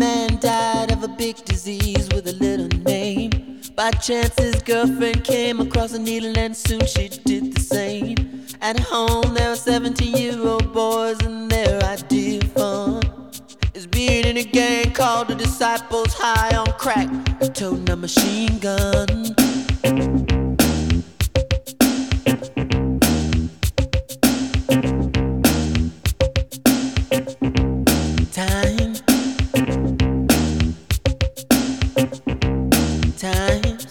man died of a big disease with a little name. By chance his girlfriend came across a needle and soon she did the same. At home there were 17-year-old boys and their idea of fun is being in a gang called the Disciples, high on crack, toting a machine gun. Times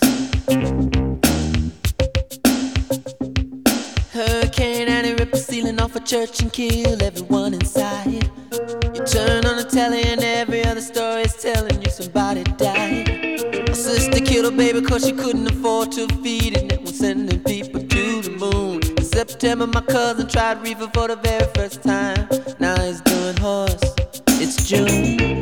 Hurricane Annie ripped the ceiling off a church and killed everyone inside. You turn on the telly and every other story is telling you somebody died. A sister killed her baby cause she couldn't afford to feed it, and it was sending people to the moon. In September my cousin tried reefer for the very first time. Now he's doing horse. It's June.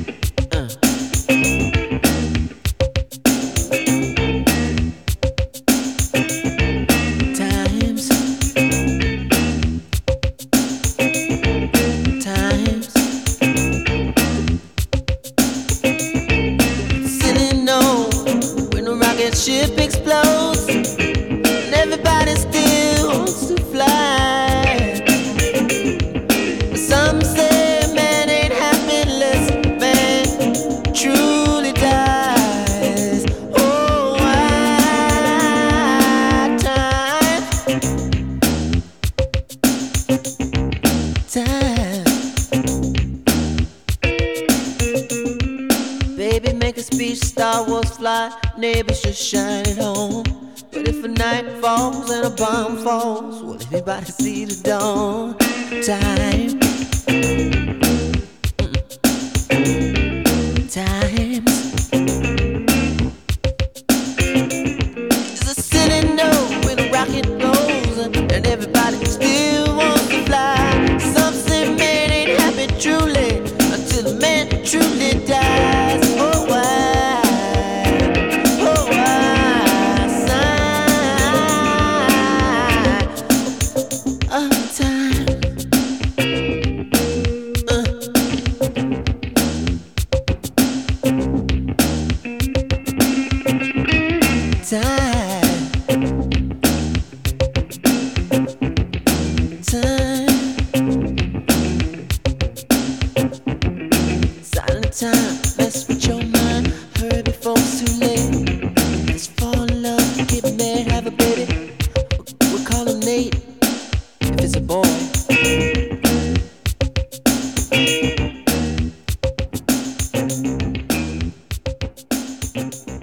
Ship explodes and everybody still wants to fly. Some say man ain't happy unless man truly dies. Oh, why time. Baby, make a speech, Star Wars fly, neighbors just shine it home. But if a night falls and a bomb falls, will anybody see the dawn? Time. Times. There's a city note when a rocket blows and everybody still wants to fly. Some say man ain't happy truly until a man truly dies. Oh, why? Oh, why? Sign of time. Silent time, mess with your mind. Hurry before it's too late. Let's fall in love, get married, have a baby. We'll call him Nate if it's a boy.